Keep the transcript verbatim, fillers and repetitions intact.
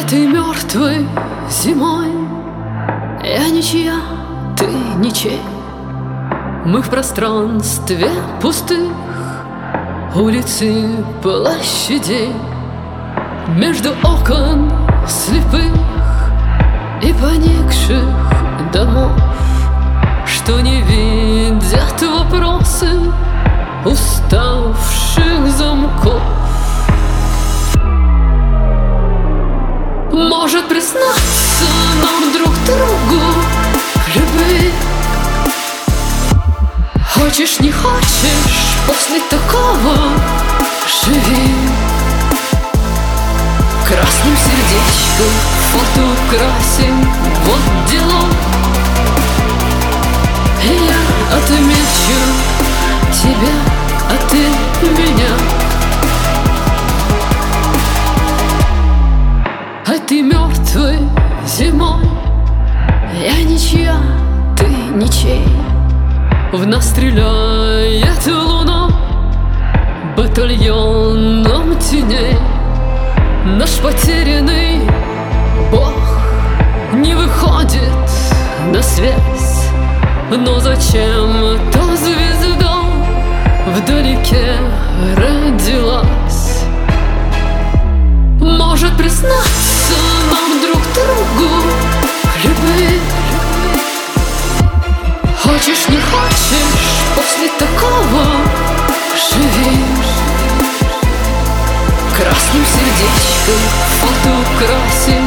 Этой мертвой зимой я ничья, ты ничей. Мы в пространстве пустых улиц и площадей, между окон слепых и поникших домов, что не видят вопросы уставших замков. Может признаться нам друг другу в любви? Хочешь, не хочешь, после такого живи. Красным сердечком фото украсим, вот дела. И я отмечу тебя, а ты меня. Этой мертвой зимой я ничья, ты ничей. В нас стреляет луна батальоном теней. Наш потерянный Бог не выходит на связь, но зачем-то звезда вдалеке родилась. Может признаться нам друг другу в любви? Хочешь, не хочешь, после такого живи. Красным сердечком фото украсим,